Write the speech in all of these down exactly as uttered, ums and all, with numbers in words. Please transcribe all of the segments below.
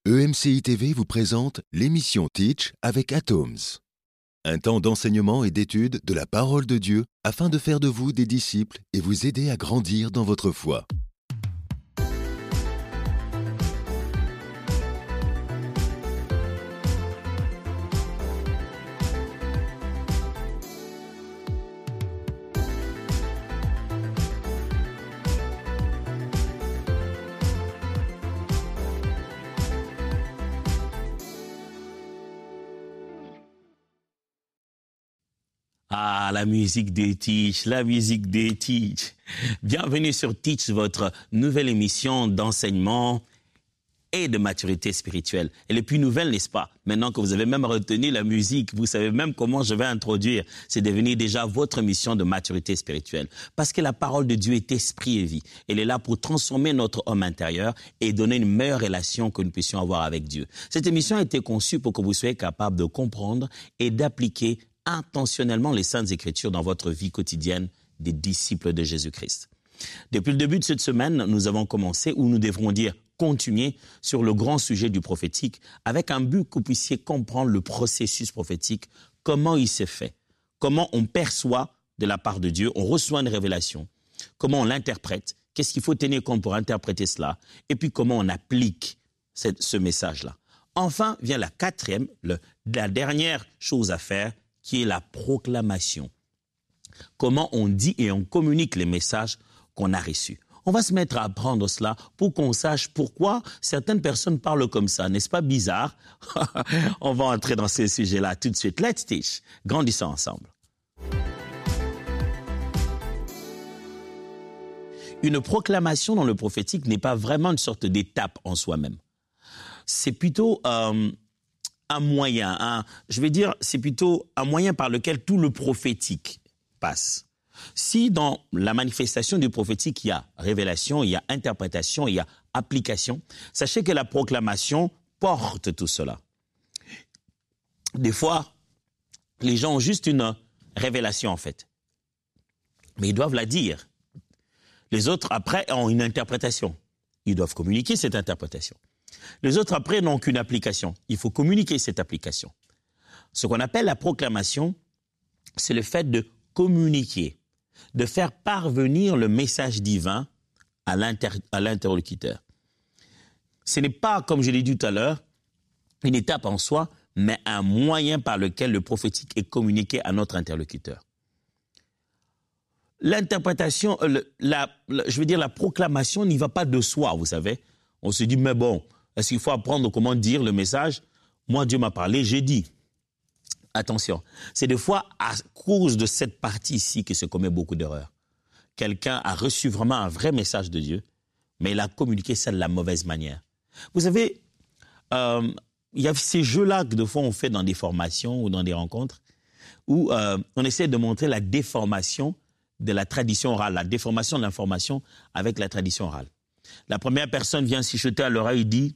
E M C I T V vous présente l'émission Teach avec Atoms. Un temps d'enseignement et d'étude de la parole de Dieu afin de faire de vous des disciples et vous aider à grandir dans votre foi. Ah, la musique des Teach, la musique des Teach. Bienvenue sur Teach, votre nouvelle émission d'enseignement et de maturité spirituelle. Elle est plus nouvelle, n'est-ce pas? Maintenant que vous avez même retenu la musique, vous savez même comment je vais introduire. C'est devenu déjà votre mission de maturité spirituelle. Parce que la parole de Dieu est esprit et vie. Elle est là pour transformer notre homme intérieur et donner une meilleure relation que nous puissions avoir avec Dieu. Cette émission a été conçue pour que vous soyez capable de comprendre et d'appliquer intentionnellement les Saintes Écritures dans votre vie quotidienne des disciples de Jésus-Christ. Depuis le début de cette semaine, nous avons commencé, ou nous devrons dire continuer, sur le grand sujet du prophétique, avec un but que vous puissiez comprendre le processus prophétique, comment il s'est fait, comment on perçoit de la part de Dieu, on reçoit une révélation, comment on l'interprète, qu'est-ce qu'il faut tenir compte pour interpréter cela, et puis comment on applique cette, ce message-là. Enfin, vient la quatrième, le, la dernière chose à faire, qui est la proclamation. Comment on dit et on communique les messages qu'on a reçus. On va se mettre à apprendre cela pour qu'on sache pourquoi certaines personnes parlent comme ça. N'est-ce pas bizarre? On va entrer dans ces sujets-là tout de suite. Let's teach. Grandissons ensemble. Une proclamation dans le prophétique n'est pas vraiment une sorte d'étape en soi-même. C'est plutôt euh, un moyen, un, je vais dire, c'est plutôt un moyen par lequel tout le prophétique passe. Si dans la manifestation du prophétique, il y a révélation, il y a interprétation, il y a application, sachez que la proclamation porte tout cela. Des fois, les gens ont juste une révélation en fait, mais ils doivent la dire. Les autres, après, ont une interprétation. Ils doivent communiquer cette interprétation. Les autres, après, n'ont qu'une application. Il faut communiquer cette application. Ce qu'on appelle la proclamation, c'est le fait de communiquer, de faire parvenir le message divin à, l'inter- à l'interlocuteur. Ce n'est pas, comme je l'ai dit tout à l'heure, une étape en soi, mais un moyen par lequel le prophétique est communiqué à notre interlocuteur. L'interprétation, le, la, la, je veux dire, la proclamation n'y va pas de soi, vous savez. On se dit, mais bon, est-ce qu'il faut apprendre comment dire le message? Moi, Dieu m'a parlé, j'ai dit. Attention, c'est des fois à cause de cette partie ici que se commet beaucoup d'erreurs. Quelqu'un a reçu vraiment un vrai message de Dieu, mais il a communiqué ça de la mauvaise manière. Vous savez, euh, il y a ces jeux-là que de fois on fait dans des formations ou dans des rencontres où euh, on essaie de montrer la déformation de la tradition orale, la déformation de l'information avec la tradition orale. La première personne vient s'y jeter à l'oreille et dit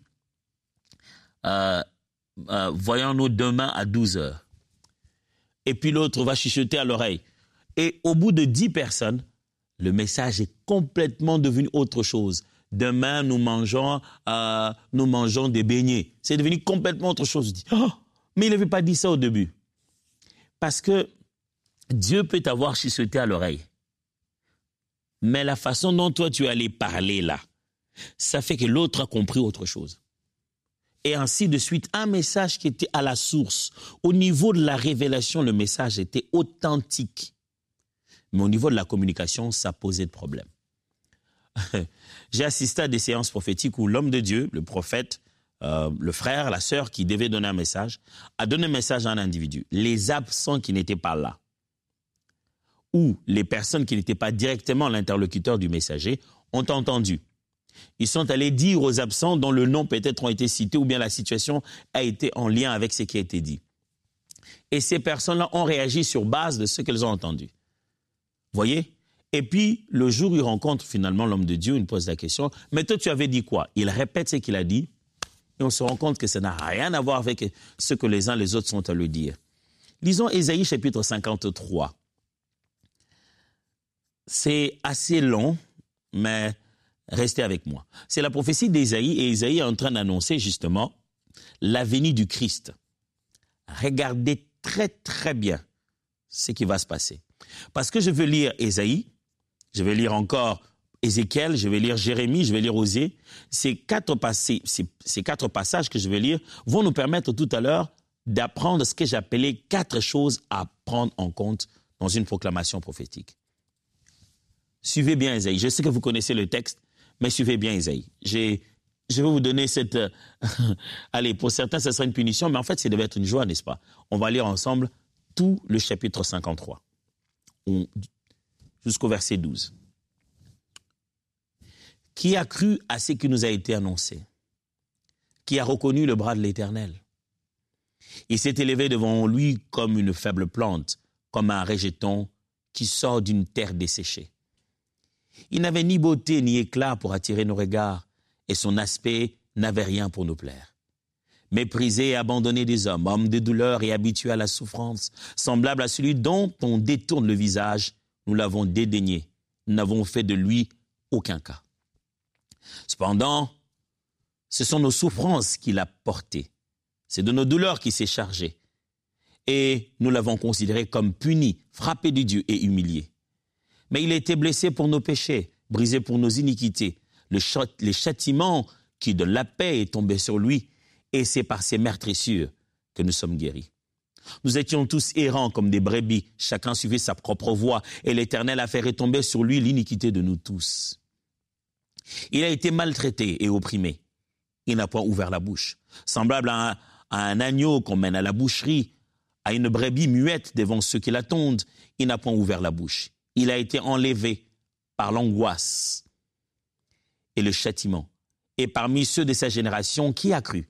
euh, euh, « Voyons-nous demain à douze heures ». Et puis l'autre va chuchoter à l'oreille. Et au bout de dix personnes, le message est complètement devenu autre chose. Demain, nous mangeons, euh, nous mangeons des beignets. C'est devenu complètement autre chose. Oh, mais il n'avait pas dit ça au début. Parce que Dieu peut t'avoir chuchoté à l'oreille. Mais la façon dont toi tu allais parler là, ça fait que l'autre a compris autre chose. Et ainsi de suite, un message qui était à la source. Au niveau de la révélation, le message était authentique. Mais au niveau de la communication, ça posait de problème. J'ai assisté à des séances prophétiques où l'homme de Dieu, le prophète, euh, le frère, la sœur qui devait donner un message, a donné un message à un individu. Les absents qui n'étaient pas là, ou les personnes qui n'étaient pas directement l'interlocuteur du messager, ont entendu. Ils sont allés dire aux absents dont le nom peut-être ont été cités ou bien la situation a été en lien avec ce qui a été dit. Et ces personnes-là ont réagi sur base de ce qu'elles ont entendu. Voyez? Et puis, le jour où ils rencontrent finalement l'homme de Dieu, il pose la question, « Mais toi, tu avais dit quoi ?» Il répète ce qu'il a dit et on se rend compte que ça n'a rien à voir avec ce que les uns les autres sont à lui dire. Lisons Ésaïe chapitre cinquante-trois. C'est assez long, mais Restez avec moi. C'est la prophétie d'Ésaïe et Ésaïe est en train d'annoncer justement la venue du Christ. Regardez très très bien ce qui va se passer. Parce que je veux lire Ésaïe, je vais lire encore Ézéchiel, je vais lire Jérémie, je vais lire Osée. Ces quatre, passés, ces, ces quatre passages que je vais lire vont nous permettre tout à l'heure d'apprendre ce que j'appelais quatre choses à prendre en compte dans une proclamation prophétique. Suivez bien Ésaïe. Je sais que vous connaissez le texte, mais suivez bien Ésaïe. J'ai, je vais vous donner cette... Euh, allez, pour certains, ce sera une punition, mais en fait, ça devait être une joie, n'est-ce pas? On va lire ensemble tout le chapitre cinquante-trois, on, jusqu'au verset douze. Qui a cru à ce qui nous a été annoncé? Qui a reconnu le bras de l'Éternel? Il s'est élevé devant lui comme une faible plante, comme un rejeton qui sort d'une terre desséchée. Il n'avait ni beauté ni éclat pour attirer nos regards, et son aspect n'avait rien pour nous plaire. Méprisé et abandonné des hommes, homme de douleur et habitué à la souffrance, semblable à celui dont on détourne le visage, nous l'avons dédaigné, nous n'avons fait de lui aucun cas. Cependant, ce sont nos souffrances qu'il a portées, c'est de nos douleurs qu'il s'est chargé, et nous l'avons considéré comme puni, frappé de Dieu et humilié. Mais il a été blessé pour nos péchés, brisé pour nos iniquités. Le ch- les châtiments qui de la paix est tombé sur lui, et c'est par ses meurtrissures que nous sommes guéris. Nous étions tous errants comme des brebis, chacun suivait sa propre voie, et l'Éternel a fait retomber sur lui l'iniquité de nous tous. Il a été maltraité et opprimé. Il n'a point ouvert la bouche. Semblable à un, à un agneau qu'on mène à la boucherie, à une brebis muette devant ceux qui l'attendent, il n'a point ouvert la bouche. Il a été enlevé par l'angoisse et le châtiment. Et parmi ceux de sa génération, qui a cru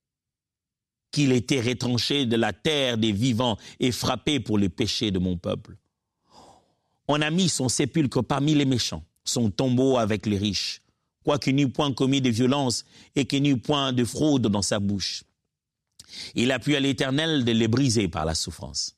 qu'il était retranché de la terre des vivants et frappé pour les péchés de mon peuple? On a mis son sépulcre parmi les méchants, son tombeau avec les riches, quoiqu'il n'eût point commis de violence et qu'il n'eût point de fraude dans sa bouche. Il a plu à l'Éternel de les briser par la souffrance.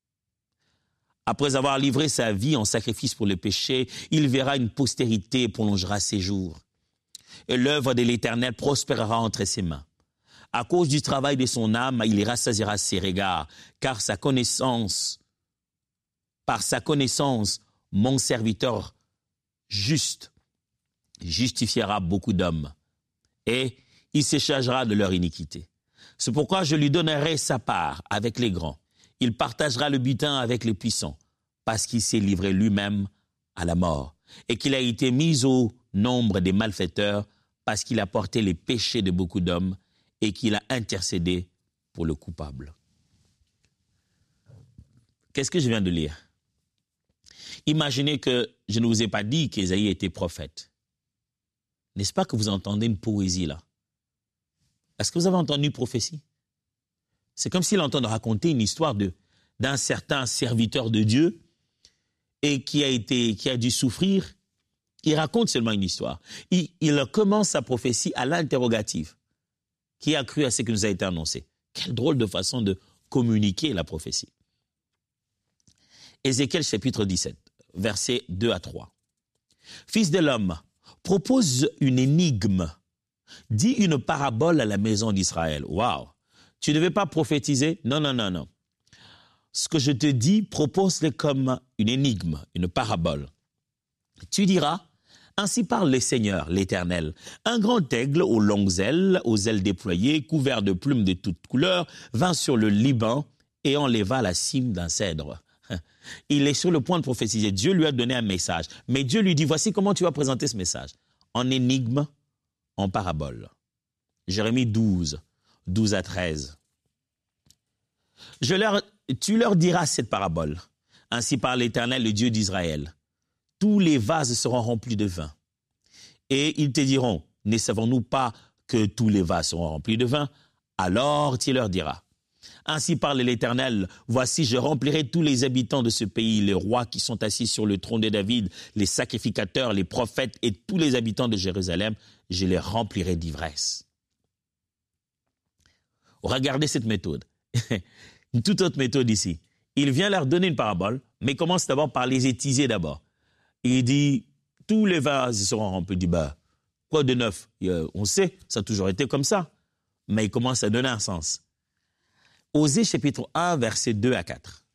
Après avoir livré sa vie en sacrifice pour le péché, il verra une postérité et prolongera ses jours. Et l'œuvre de l'Éternel prospérera entre ses mains. À cause du travail de son âme, il rassasiera ses regards, car sa connaissance, par sa connaissance, mon serviteur juste justifiera beaucoup d'hommes, et il se chargera de leur iniquité. C'est pourquoi je lui donnerai sa part avec les grands. Il partagera le butin avec les puissants, parce qu'il s'est livré lui-même à la mort, et qu'il a été mis au nombre des malfaiteurs, parce qu'il a porté les péchés de beaucoup d'hommes, et qu'il a intercédé pour le coupable. Qu'est-ce que je viens de lire? Imaginez que je ne vous ai pas dit qu'Ésaïe était prophète. N'est-ce pas que vous entendez une poésie là? Est-ce que vous avez entendu une prophétie? C'est comme s'il entendait raconter une histoire de, d'un certain serviteur de Dieu et qui a, été, qui a dû souffrir. Il raconte seulement une histoire. Il, il commence sa prophétie à l'interrogative. Qui a cru à ce qui nous a été annoncé? Quelle drôle de façon de communiquer la prophétie. Ézéchiel chapitre dix-sept, versets deux à trois. Fils de l'homme, propose une énigme. Dis une parabole à la maison d'Israël. Waouh! Tu ne devais pas prophétiser? Non, non, non, non. Ce que je te dis, propose-le comme une énigme, une parabole. Tu diras, ainsi parle le Seigneur, l'Éternel. Un grand aigle aux longues ailes, aux ailes déployées, couvert de plumes de toutes couleurs, vint sur le Liban et enleva la cime d'un cèdre. Il est sur le point de prophétiser. Dieu lui a donné un message. Mais Dieu lui dit, voici comment tu vas présenter ce message. En énigme, en parabole. Jérémie douze, douze à treize. Je leur, tu leur diras cette parabole. Ainsi parle l'Éternel, le Dieu d'Israël. Tous les vases seront remplis de vin. Et ils te diront, ne savons-nous pas que tous les vases seront remplis de vin? Alors tu leur diras. Ainsi parle l'Éternel, voici je remplirai tous les habitants de ce pays, les rois qui sont assis sur le trône de David, les sacrificateurs, les prophètes et tous les habitants de Jérusalem, je les remplirai d'ivresse. Regardez cette méthode. Une toute autre méthode ici. Il vient leur donner une parabole, mais il commence d'abord par les étiser d'abord. Il dit, tous les vases seront remplis du beurre. Quoi de neuf? On sait, ça a toujours été comme ça. Mais il commence à donner un sens. Osée chapitre un, versets deux à quatre.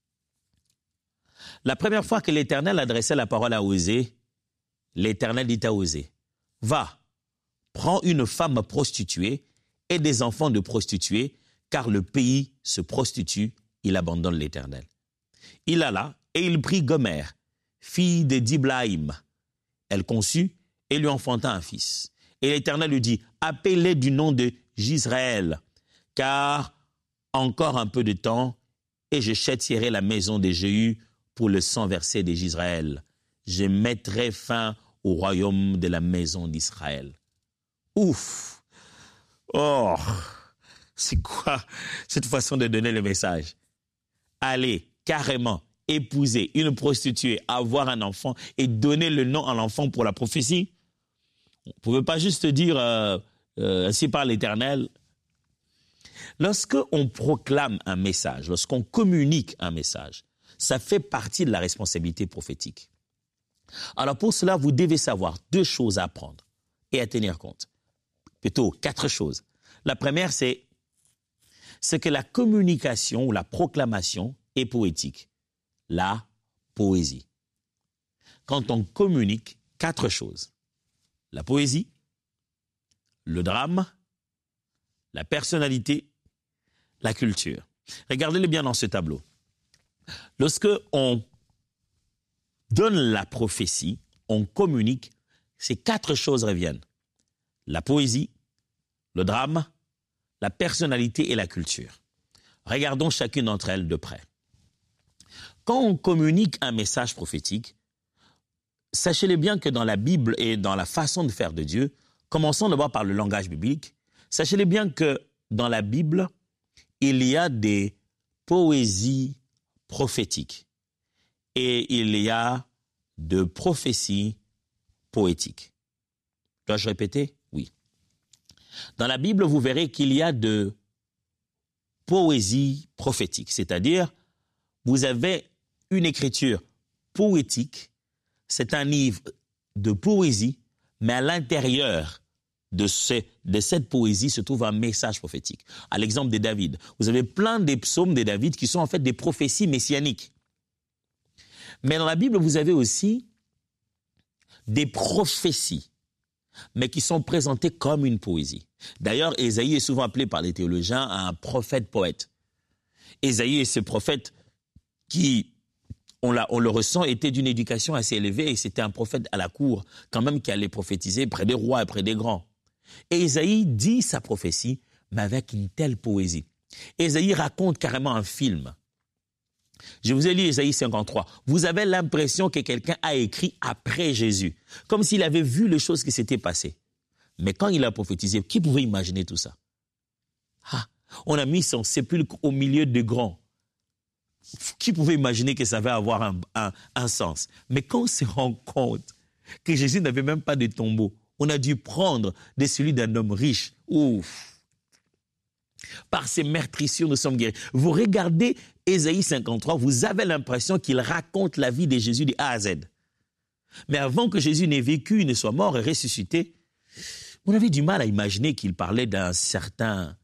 La première fois que l'Éternel adressait la parole à Osée, l'Éternel dit à Osée, « Va, prends une femme prostituée et des enfants de prostituées, car le pays se prostitue, il abandonne l'Éternel. » Il alla et il prit Gomer, fille de Diblaïm. Elle conçut et lui enfanta un fils. Et l'Éternel lui dit, « Appelez du nom de Jisraël, car encore un peu de temps, et je châtierai la maison de Jéhu pour le sang versé de Jisraël. Je mettrai fin au royaume de la maison d'Israël. » Ouf! Oh! C'est quoi cette façon de donner le message? Allez, carrément, épouser une prostituée, avoir un enfant et donner le nom à l'enfant pour la prophétie? On ne pouvait pas juste dire euh, euh, ainsi par l'Éternel. Lorsqu'on proclame un message, lorsqu'on communique un message, ça fait partie de la responsabilité prophétique. Alors pour cela, vous devez savoir deux choses à apprendre et à tenir compte. Plutôt quatre choses. La première, c'est, c'est que la communication ou la proclamation est poétique. La poésie. Quand on communique, quatre choses. La poésie, le drame, la personnalité, la culture. Regardez-le bien dans ce tableau. Lorsque on donne la prophétie, on communique, ces quatre choses reviennent. La poésie, le drame, la personnalité et la culture. Regardons chacune d'entre elles de près. Quand on communique un message prophétique, sachez-le bien que dans la Bible et dans la façon de faire de Dieu, commençons d'abord par le langage biblique, sachez-le bien que dans la Bible, il y a des poésies prophétiques et il y a de prophéties poétiques. Dois-je répéter? Oui. Dans la Bible, vous verrez qu'il y a de poésie prophétique, c'est-à-dire vous avez une écriture poétique, c'est un livre de poésie, mais à l'intérieur de, ce, de cette poésie se trouve un message prophétique. À l'exemple de David, vous avez plein des psaumes de David qui sont en fait des prophéties messianiques. Mais dans la Bible, vous avez aussi des prophéties, mais qui sont présentées comme une poésie. D'ailleurs, Ésaïe est souvent appelé par les théologiens un prophète-poète. Ésaïe est ce prophète qui, on, l'a, on le ressent, était d'une éducation assez élevée et c'était un prophète à la cour, quand même, qui allait prophétiser près des rois et près des grands. Et Ésaïe dit sa prophétie, mais avec une telle poésie. Ésaïe raconte carrément un film. Je vous ai lu Ésaïe cinquante-trois. Vous avez l'impression que quelqu'un a écrit après Jésus, comme s'il avait vu les choses qui s'étaient passées. Mais quand il a prophétisé, qui pouvait imaginer tout ça? Ah, on a mis son sépulcre au milieu de grands. Qui pouvait imaginer que ça va avoir un, un, un sens? Mais quand on se rend compte que Jésus n'avait même pas de tombeau, on a dû prendre de celui d'un homme riche. Ouf! Par ces meurtrissures, nous sommes guéris. Vous regardez Ésaïe cinquante-trois, vous avez l'impression qu'il raconte la vie de Jésus de A à Z. Mais avant que Jésus n'ait vécu, ne soit mort et ressuscité, on avait du mal à imaginer qu'il parlait d'un certain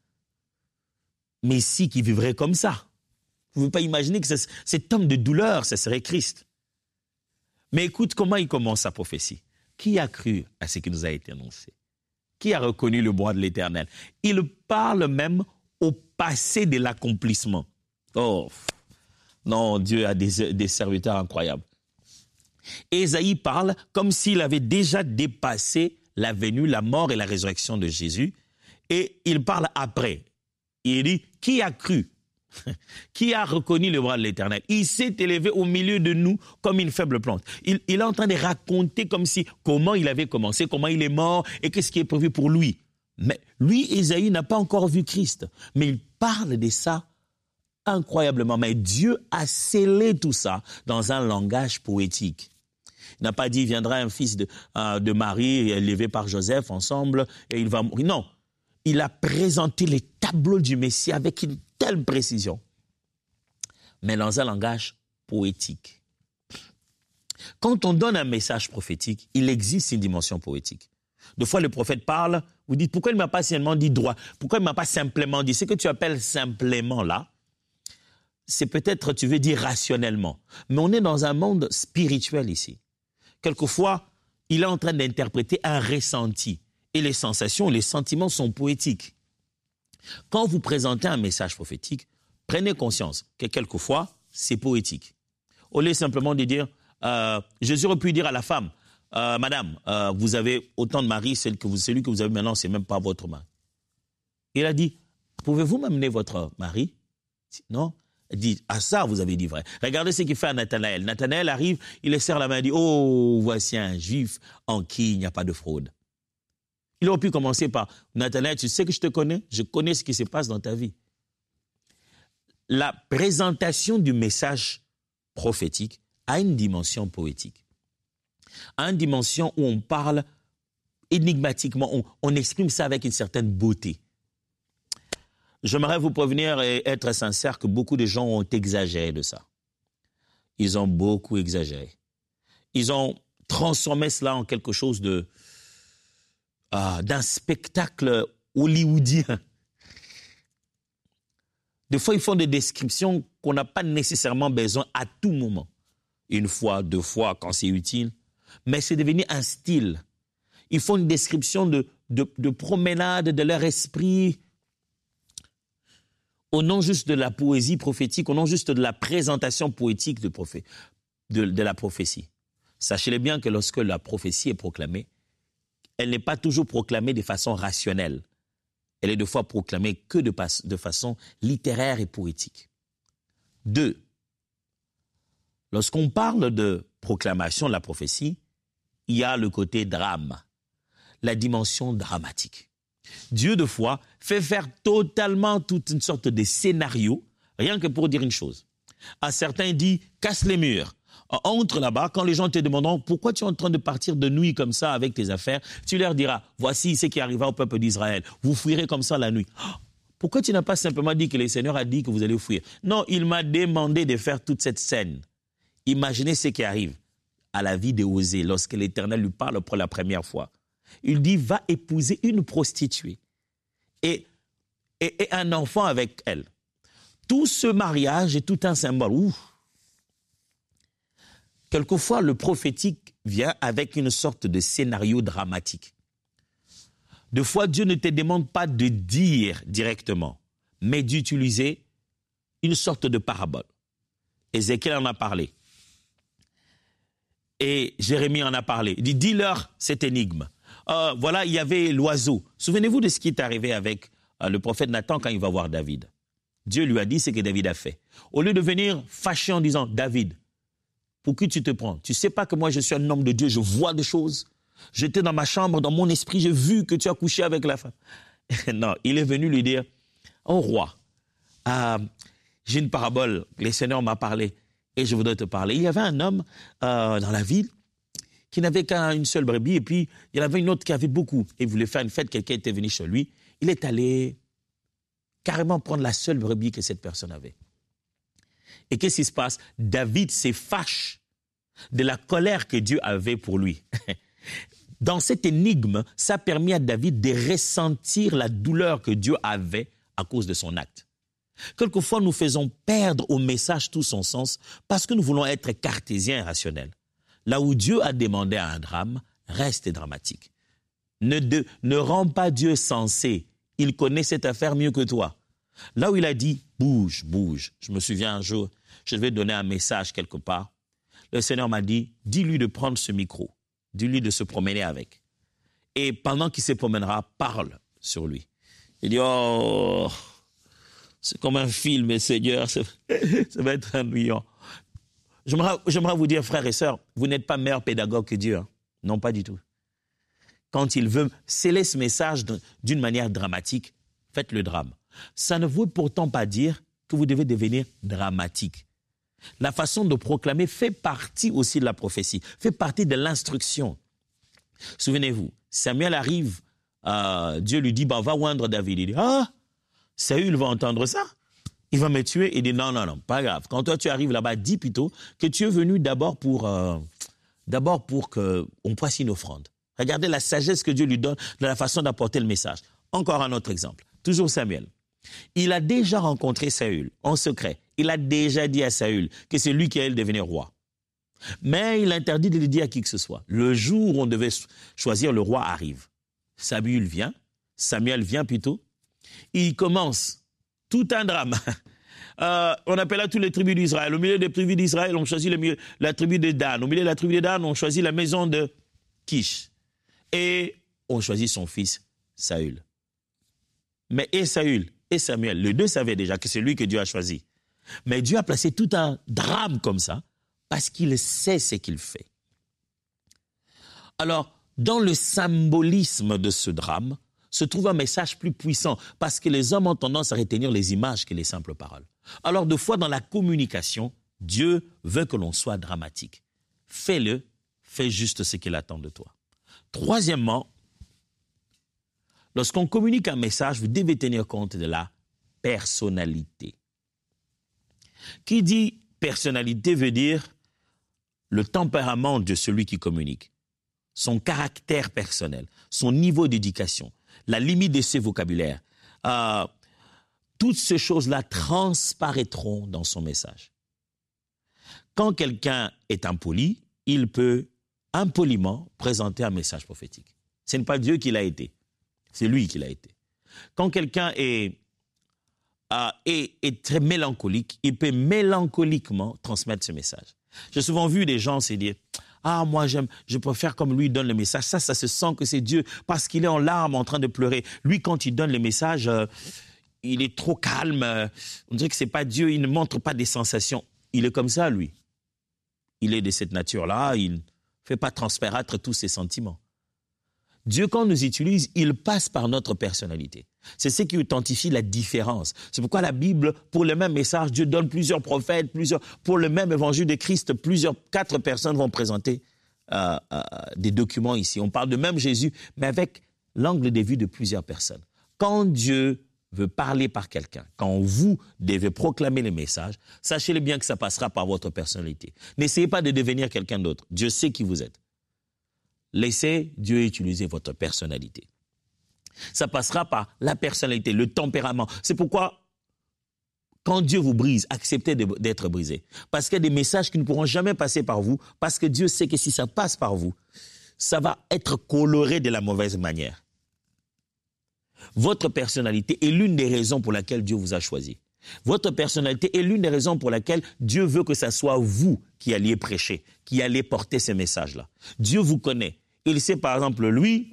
Messie qui vivrait comme ça. Vous ne pouvez pas imaginer que ce, cet homme de douleur, ce serait Christ. Mais écoute comment il commence sa prophétie. Qui a cru à ce qui nous a été annoncé? Qui a reconnu le bras de l'Éternel? Il parle même au passé de l'accomplissement. Oh, non, Dieu a des, des serviteurs incroyables. Ésaïe parle comme s'il avait déjà dépassé la venue, la mort et la résurrection de Jésus. Et il parle après. Il dit, qui a cru? Qui a reconnu le bras de l'Éternel? Il s'est élevé au milieu de nous comme une faible plante. Il, il est en train de raconter comme si, comment il avait commencé, comment il est mort et qu'est-ce qui est prévu pour lui. Mais lui, Ésaïe, n'a pas encore vu Christ. Mais il parle de ça incroyablement. Mais Dieu a scellé tout ça dans un langage poétique. Il n'a pas dit, viendra un fils de, euh, de Marie élevé par Joseph ensemble et il va mourir. Non. Il a présenté les tableaux du Messie avec une telle précision, mais dans un langage poétique. Quand on donne un message prophétique, il existe une dimension poétique. Des fois, le prophète parle, vous dites, pourquoi il ne m'a pas seulement dit droit? Pourquoi il ne m'a pas simplement dit? Ce que tu appelles simplement là, c'est peut-être, tu veux dire rationnellement. Mais on est dans un monde spirituel ici. Quelquefois, il est en train d'interpréter un ressenti. Et les sensations, les sentiments sont poétiques. Quand vous présentez un message prophétique, prenez conscience que quelquefois, c'est poétique. Au lieu simplement de dire, euh, Jésus aurait pu dire à la femme, euh, Madame, euh, vous avez autant de maris, celui que vous, celui que vous avez maintenant, ce n'est même pas votre mari. Il a dit, pouvez-vous m'amener votre mari? Non. Il dit, ah ça, vous avez dit vrai. Regardez ce qu'il fait à Nathanaël. Nathanaël arrive, il lui serre la main et dit, oh, voici un juif en qui il n'y a pas de fraude. Il aurait pu commencer par, Nathanaël, tu sais que je te connais? Je connais ce qui se passe dans ta vie. La présentation du message prophétique a une dimension poétique, a une dimension où on parle énigmatiquement, on, on exprime ça avec une certaine beauté. J'aimerais vous prévenir et être sincère que beaucoup de gens ont exagéré de ça. Ils ont beaucoup exagéré. Ils ont transformé cela en quelque chose de, euh, d'un spectacle hollywoodien. Des fois, ils font des descriptions qu'on n'a pas nécessairement besoin à tout moment. Une fois, deux fois, quand c'est utile. Mais c'est devenu un style. Ils font une description de, de, de promenade de leur esprit, au nom juste de la poésie prophétique, au nom juste de la présentation poétique de, prophé- de, de la prophétie. Sachez-le bien que lorsque la prophétie est proclamée, elle n'est pas toujours proclamée de façon rationnelle. Elle est de fois proclamée que de, pas- de façon littéraire et poétique. Deux, lorsqu'on parle de proclamation de la prophétie, il y a le côté drame, la dimension dramatique. Dieu, de fois, fait faire totalement toute une sorte de scénario, rien que pour dire une chose. À certains, il dit, casse les murs. Entre là-bas, quand les gens te demanderont, pourquoi tu es en train de partir de nuit comme ça avec tes affaires, tu leur diras, voici ce qui arriva au peuple d'Israël. Vous fuirez comme ça la nuit. Pourquoi tu n'as pas simplement dit que le Seigneur a dit que vous allez fuir? Non, il m'a demandé de faire toute cette scène. Imaginez ce qui arrive à la vie de Osée lorsque l'Éternel lui parle pour la première fois. Il dit, va épouser une prostituée et, et, et un enfant avec elle. Tout ce mariage est tout un symbole. Ouh. Quelquefois, le prophétique vient avec une sorte de scénario dramatique. Des fois, Dieu ne te demande pas de dire directement, mais d'utiliser une sorte de parabole. Ézéchiel en a parlé. Et Jérémie en a parlé. Il dit, dis-leur cette énigme. Euh, voilà, il y avait l'oiseau. Souvenez-vous de ce qui est arrivé avec euh, le prophète Nathan quand il va voir David. Dieu lui a dit ce que David a fait. Au lieu de venir fâché en disant, David, pour qui tu te prends? Tu ne sais pas que moi je suis un homme de Dieu, je vois des choses. J'étais dans ma chambre, dans mon esprit, j'ai vu que tu as couché avec la femme. Non, il est venu lui dire, oh roi, euh, j'ai une parabole, le Seigneur m'a parlé et je voudrais te parler. Il y avait un homme euh, dans la ville qui n'avait qu'une seule brebis, et puis il y en avait une autre qui avait beaucoup. Et il voulait faire une fête, quelqu'un était venu chez lui. Il est allé carrément prendre la seule brebis que cette personne avait. Et qu'est-ce qui se passe? David se fâche de la colère que Dieu avait pour lui. Dans cette énigme, ça a permis à David de ressentir la douleur que Dieu avait à cause de son acte. Quelquefois, nous faisons perdre au message tout son sens parce que nous voulons être cartésiens et rationnels. Là où Dieu a demandé un drame, reste dramatique. Ne, de, ne rends pas Dieu sensé. Il connaît cette affaire mieux que toi. Là où il a dit, bouge, bouge. Je me souviens un jour, je devais donner un message quelque part. Le Seigneur m'a dit, dis-lui de prendre ce micro. Dis-lui de se promener avec. Et pendant qu'il se promènera, parle sur lui. Il dit, oh, c'est comme un film, Seigneur, ça, ça va être ennuyant. J'aimerais, j'aimerais vous dire, frères et sœurs, vous n'êtes pas meilleur pédagogue que Dieu. Hein? Non, pas du tout. Quand il veut sceller ce message d'une manière dramatique, faites le drame. Ça ne veut pourtant pas dire que vous devez devenir dramatique. La façon de proclamer fait partie aussi de la prophétie, fait partie de l'instruction. Souvenez-vous, Samuel arrive, euh, Dieu lui dit, bah, va oindre David. Il dit, ah, Saül va entendre ça. Il va me tuer. Il dit, non, non, non, pas grave. Quand toi tu arrives là-bas, dis plutôt que tu es venu d'abord pour, euh, d'abord pour qu'on fasse une offrande. Regardez la sagesse que Dieu lui donne de la façon d'apporter le message. Encore un autre exemple. Toujours Samuel. Il a déjà rencontré Saül en secret. Il a déjà dit à Saül que c'est lui qui allait devenir roi. Mais il interdit de le dire à qui que ce soit. Le jour où on devait choisir le roi arrive. Samuel vient, Samuel vient plutôt. Il commence tout un drame. Euh, on appelle à toutes les tribus d'Israël. Au milieu des tribus d'Israël, on choisit le milieu, la tribu de Dan. Au milieu de la tribu de Dan, on choisit la maison de Kish. Et on choisit son fils Saül. Mais et Saül et Samuel, les deux savaient déjà que c'est lui que Dieu a choisi. Mais Dieu a placé tout un drame comme ça parce qu'il sait ce qu'il fait. Alors, dans le symbolisme de ce drame, se trouve un message plus puissant parce que les hommes ont tendance à retenir les images que les simples paroles. Alors, de fois dans la communication, Dieu veut que l'on soit dramatique. Fais-le, fais juste ce qu'il attend de toi. Troisièmement, lorsqu'on communique un message, vous devez tenir compte de la personnalité. Qui dit personnalité veut dire le tempérament de celui qui communique, son caractère personnel, son niveau d'éducation, la limite de ses vocabulaires. Euh, toutes ces choses-là transparaîtront dans son message. Quand quelqu'un est impoli, il peut impoliment présenter un message prophétique. Ce n'est pas Dieu qui l'a été, c'est lui qui l'a été. Quand quelqu'un est, euh, est, est très mélancolique, il peut mélancoliquement transmettre ce message. J'ai souvent vu des gens se dire « Ah, moi, j'aime, je préfère comme lui donne le message. » Ça, ça se sent que c'est Dieu parce qu'il est en larmes en train de pleurer. Lui, quand il donne le message, euh, il est trop calme. Euh, on dirait que ce n'est pas Dieu, il ne montre pas des sensations. Il est comme ça, lui. Il est de cette nature-là, il ne fait pas transparaître tous ses sentiments. Dieu, quand nous utilise, il passe par notre personnalité. C'est ce qui authentifie la différence. C'est pourquoi la Bible, pour le même message, Dieu donne plusieurs prophètes, plusieurs, pour le même évangile de Christ, plusieurs, quatre personnes vont présenter euh, euh, des documents ici. On parle de même Jésus, mais avec l'angle de vue de plusieurs personnes. Quand Dieu veut parler par quelqu'un, quand vous devez proclamer le message, sachez-le bien que ça passera par votre personnalité. N'essayez pas de devenir quelqu'un d'autre. Dieu sait qui vous êtes. Laissez Dieu utiliser votre personnalité. Ça passera par la personnalité, le tempérament. C'est pourquoi, quand Dieu vous brise, acceptez de, d'être brisé. Parce qu'il y a des messages qui ne pourront jamais passer par vous, parce que Dieu sait que si ça passe par vous, ça va être coloré de la mauvaise manière. Votre personnalité est l'une des raisons pour laquelle Dieu vous a choisi. Votre personnalité est l'une des raisons pour laquelle Dieu veut que ce soit vous qui alliez prêcher, qui alliez porter ces messages-là. Dieu vous connaît. Il sait, par exemple, lui,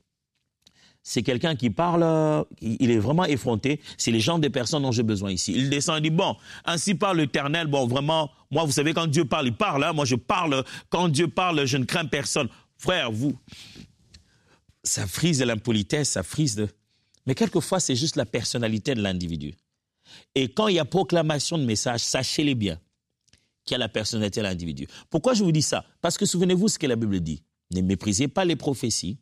c'est quelqu'un qui parle, il est vraiment effronté. C'est les genres de personnes dont j'ai besoin ici. Il descend et dit, bon, ainsi parle l'Éternel. Bon, vraiment, moi, vous savez, quand Dieu parle, il parle. Hein, moi, je parle. Quand Dieu parle, je ne crains personne. Frère, vous, ça frise de l'impolitesse, ça frise de... Mais quelquefois, c'est juste la personnalité de l'individu. Et quand il y a proclamation de message, sachez-les bien qu'il y a la personnalité de l'individu. Pourquoi je vous dis ça? Parce que souvenez-vous ce que la Bible dit. Ne méprisez pas les prophéties,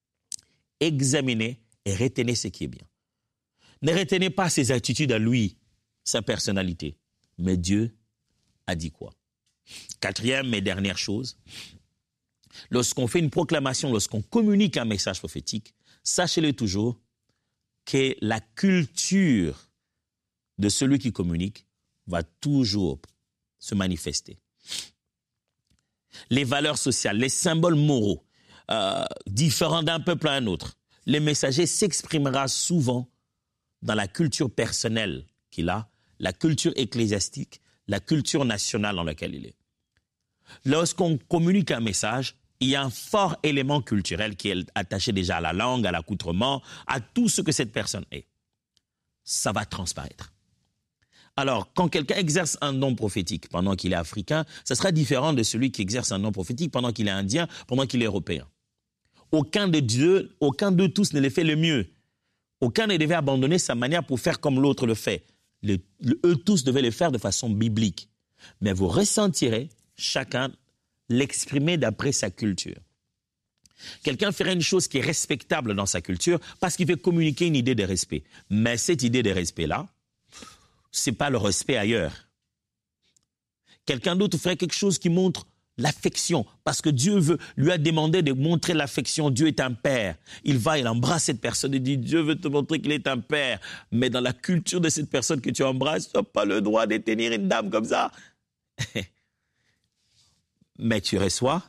examinez et retenez ce qui est bien. Ne retenez pas ses attitudes à lui, sa personnalité. Mais Dieu a dit quoi? Quatrième et dernière chose, lorsqu'on fait une proclamation, lorsqu'on communique un message prophétique, sachez-le toujours que la culture de celui qui communique va toujours se manifester. Les valeurs sociales, les symboles moraux, euh, différents d'un peuple à un autre, le messager s'exprimera souvent dans la culture personnelle qu'il a, la culture ecclésiastique, la culture nationale dans laquelle il est. Lorsqu'on communique un message, il y a un fort élément culturel qui est attaché déjà à la langue, à l'accoutrement, à tout ce que cette personne est. Ça va transparaître. Alors, quand quelqu'un exerce un don prophétique pendant qu'il est africain, ça sera différent de celui qui exerce un don prophétique pendant qu'il est indien, pendant qu'il est européen. Aucun de Dieu, aucun de tous ne le fait le mieux. Aucun ne devait abandonner sa manière pour faire comme l'autre le fait. Le, le, eux tous devaient le faire de façon biblique. Mais vous ressentirez chacun l'exprimer d'après sa culture. Quelqu'un ferait une chose qui est respectable dans sa culture parce qu'il veut communiquer une idée de respect. Mais cette idée de respect-là, ce n'est pas le respect ailleurs. Quelqu'un d'autre ferait quelque chose qui montre l'affection, parce que Dieu veut, lui a demandé de montrer l'affection. Dieu est un père. Il va, il embrasse cette personne et dit, Dieu veut te montrer qu'il est un père. Mais dans la culture de cette personne que tu embrasses, tu n'as pas le droit de tenir une dame comme ça. Mais tu reçois,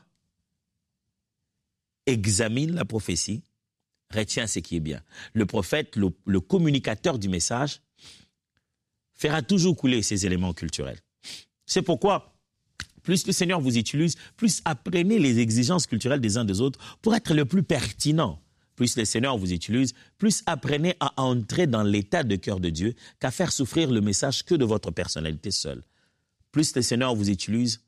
examine la prophétie, retiens ce qui est bien. Le prophète, le, le communicateur du message, fera toujours couler ces éléments culturels. C'est pourquoi, plus le Seigneur vous utilise, plus apprenez les exigences culturelles des uns des autres pour être le plus pertinent. Plus le Seigneur vous utilise, plus apprenez à entrer dans l'état de cœur de Dieu qu'à faire souffrir le message que de votre personnalité seule. Plus le Seigneur vous utilise,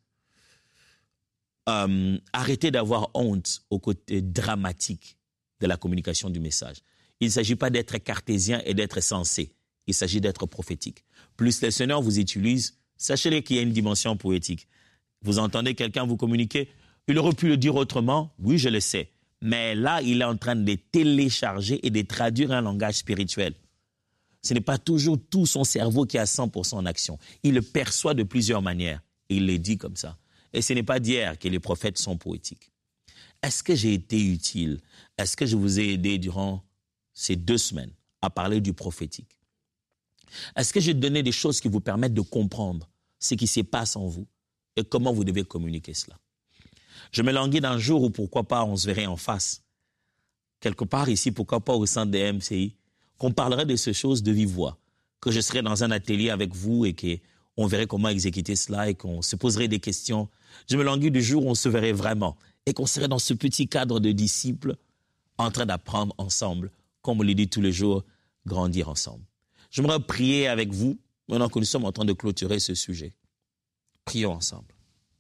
euh, arrêtez d'avoir honte au côté dramatique de la communication du message. Il ne s'agit pas d'être cartésien et d'être sensé. Il s'agit d'être prophétique. Plus le Seigneur vous utilise, sachez qu'il y a une dimension poétique. Vous entendez quelqu'un vous communiquer, il aurait pu le dire autrement, oui, je le sais. Mais là, il est en train de télécharger et de traduire un langage spirituel. Ce n'est pas toujours tout son cerveau qui est à cent pour cent en action. Il le perçoit de plusieurs manières et il le dit comme ça. Et ce n'est pas d'hier que les prophètes sont poétiques. Est-ce que j'ai été utile? Est-ce que je vous ai aidé durant ces deux semaines à parler du prophétique? Est-ce que j'ai donné des choses qui vous permettent de comprendre ce qui se passe en vous et comment vous devez communiquer cela? Je me languis d'un jour où, pourquoi pas, on se verrait en face. Quelque part ici, pourquoi pas au sein des M C I, qu'on parlerait de ces choses de vive voix, que je serais dans un atelier avec vous et qu'on verrait comment exécuter cela et qu'on se poserait des questions. Je me languis du jour où on se verrait vraiment et qu'on serait dans ce petit cadre de disciples en train d'apprendre ensemble, comme on le dit tous les jours, grandir ensemble. J'aimerais prier avec vous, maintenant que nous sommes en train de clôturer ce sujet. Prions ensemble.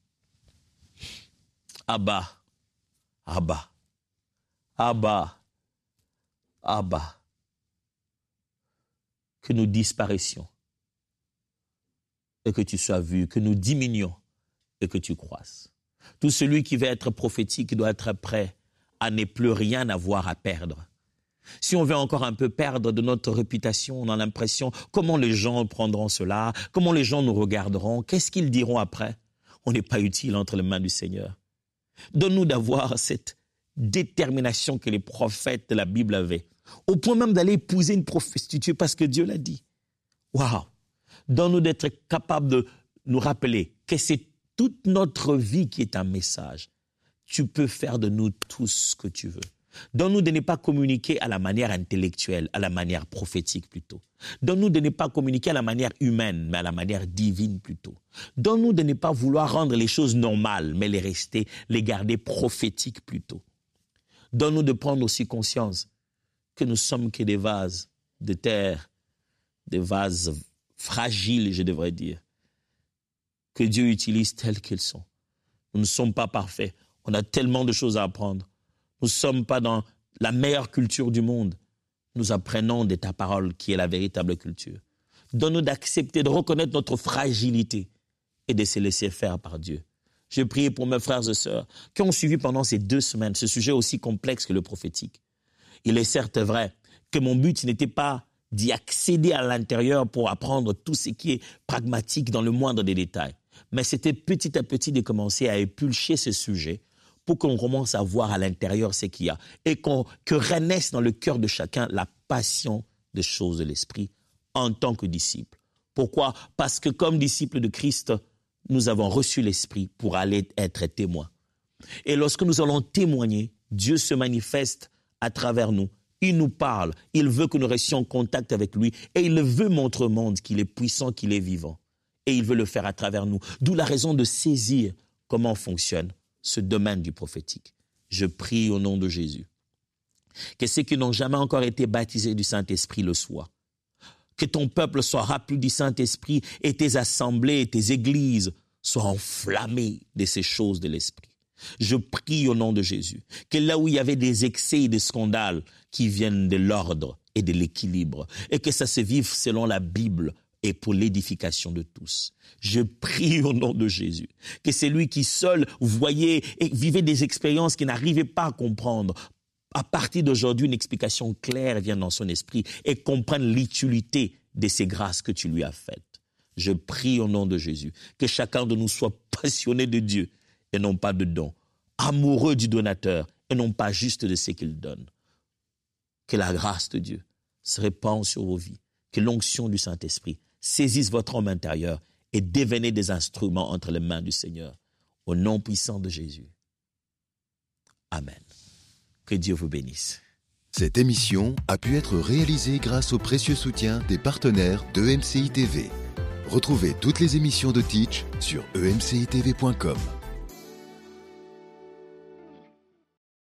Abba, Abba, Abba, Abba, que nous disparaissions et que tu sois vu, que nous diminuions et que tu croisses. Tout celui qui veut être prophétique doit être prêt à ne plus rien avoir à perdre. Si on veut encore un peu perdre de notre réputation, on a l'impression, comment les gens prendront cela? Comment les gens nous regarderont? Qu'est-ce qu'ils diront après? On n'est pas utile entre les mains du Seigneur. Donne-nous d'avoir cette détermination que les prophètes de la Bible avaient, au point même d'aller épouser une prostituée parce que Dieu l'a dit. Waouh! Donne-nous d'être capables de nous rappeler que c'est toute notre vie qui est un message. Tu peux faire de nous tout ce que tu veux. Donne-nous de ne pas communiquer à la manière intellectuelle, à la manière prophétique plutôt. Donne-nous de ne pas communiquer à la manière humaine, mais à la manière divine plutôt. Donne-nous de ne pas vouloir rendre les choses normales, mais les rester, les garder prophétiques plutôt. Donne-nous de prendre aussi conscience que nous sommes que des vases de terre, des vases fragiles, je devrais dire, que Dieu utilise tels qu'ils sont. Nous ne sommes pas parfaits. On a tellement de choses à apprendre. Nous ne sommes pas dans la meilleure culture du monde. Nous apprenons de ta parole qui est la véritable culture. Donne-nous d'accepter, de reconnaître notre fragilité et de se laisser faire par Dieu. Je prie pour mes frères et sœurs qui ont suivi pendant ces deux semaines ce sujet aussi complexe que le prophétique. Il est certes vrai que mon but n'était pas d'y accéder à l'intérieur pour apprendre tout ce qui est pragmatique dans le moindre des détails. Mais c'était petit à petit de commencer à épulcher ce sujet pour qu'on commence à voir à l'intérieur ce qu'il y a et qu'on, que renaisse dans le cœur de chacun la passion des choses de l'esprit en tant que disciple. Pourquoi? Parce que comme disciples de Christ, nous avons reçu l'esprit pour aller être témoins. Et lorsque nous allons témoigner, Dieu se manifeste à travers nous. Il nous parle, il veut que nous restions en contact avec lui et il veut montrer au monde qu'il est puissant, qu'il est vivant. Et il veut le faire à travers nous. D'où la raison de saisir comment fonctionne ce domaine du prophétique. Je prie au nom de Jésus que ceux qui n'ont jamais encore été baptisés du Saint-Esprit le soient. Que ton peuple soit rempli du Saint-Esprit et tes assemblées et tes églises soient enflammées de ces choses de l'Esprit. Je prie au nom de Jésus que là où il y avait des excès et des scandales qui viennent de l'ordre et de l'équilibre et que ça se vive selon la Bible et pour l'édification de tous. Je prie au nom de Jésus que c'est lui qui seul voyait et vivait des expériences qu'il n'arrivait pas à comprendre. À partir d'aujourd'hui, une explication claire vienne dans son esprit et comprenne l'utilité de ces grâces que tu lui as faites. Je prie au nom de Jésus que chacun de nous soit passionné de Dieu et non pas de dons, amoureux du donateur et non pas juste de ce qu'il donne. Que la grâce de Dieu se répande sur vos vies, que l'onction du Saint-Esprit saisisse votre homme intérieur et devenez des instruments entre les mains du Seigneur. Au nom puissant de Jésus. Amen. Que Dieu vous bénisse. Cette émission a pu être réalisée grâce au précieux soutien des partenaires d'E M C I T V. Retrouvez toutes les émissions de Teach sur e m c i t v point com.